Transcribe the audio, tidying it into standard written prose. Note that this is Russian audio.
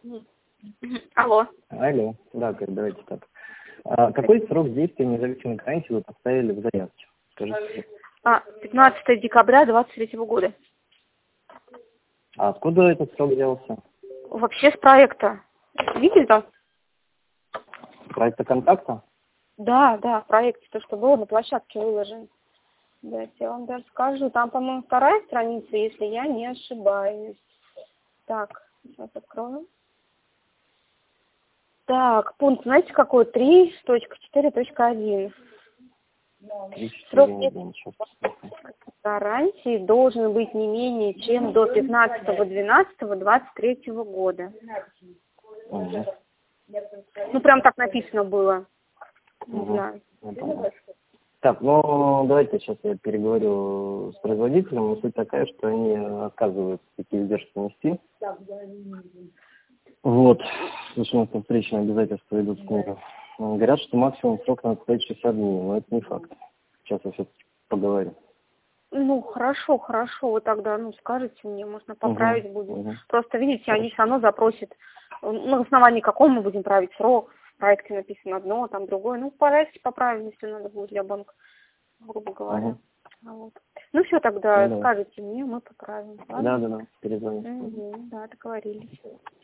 Алло. Алло. Да, давайте так. Какой срок действия независимой гарантии вы поставили в заявке? Скажите. 15 декабря 2023 года. А откуда этот срок взялся? Вообще с проекта. Видите там? Проекта контакта? Да, в проекте, то, что было на площадке выложено. Да, я вам даже скажу. Там, по-моему, вторая страница, если я не ошибаюсь. Так, сейчас открою. Так, пункт, знаете, какой? 3.4.1. Срок гарантии должен быть не менее чем до 15.12.23 года. Угу. Ну, прям так написано было. Не знаю. Так, ну, давайте сейчас я переговорю с производителем. Суть такая, что они отказываются такие издержки нести. Вот. Потому что у нас там встречные обязательства идут с ними. Говорят, что максимум срок надо стоять 60 дней, но это не факт. Сейчас я все-таки поговорю. Ну, хорошо, вы тогда, скажите мне, можно поправить будем. Просто, видите, они все равно запросят, на основании какого мы будем править срок. В проекте написано одно, там другое. Ну, пожалуйста, поправим, если надо будет для банка, грубо говоря. Вот. Ну, все, тогда скажите мне, мы поправим. Да, перезвоните. Да, договорились.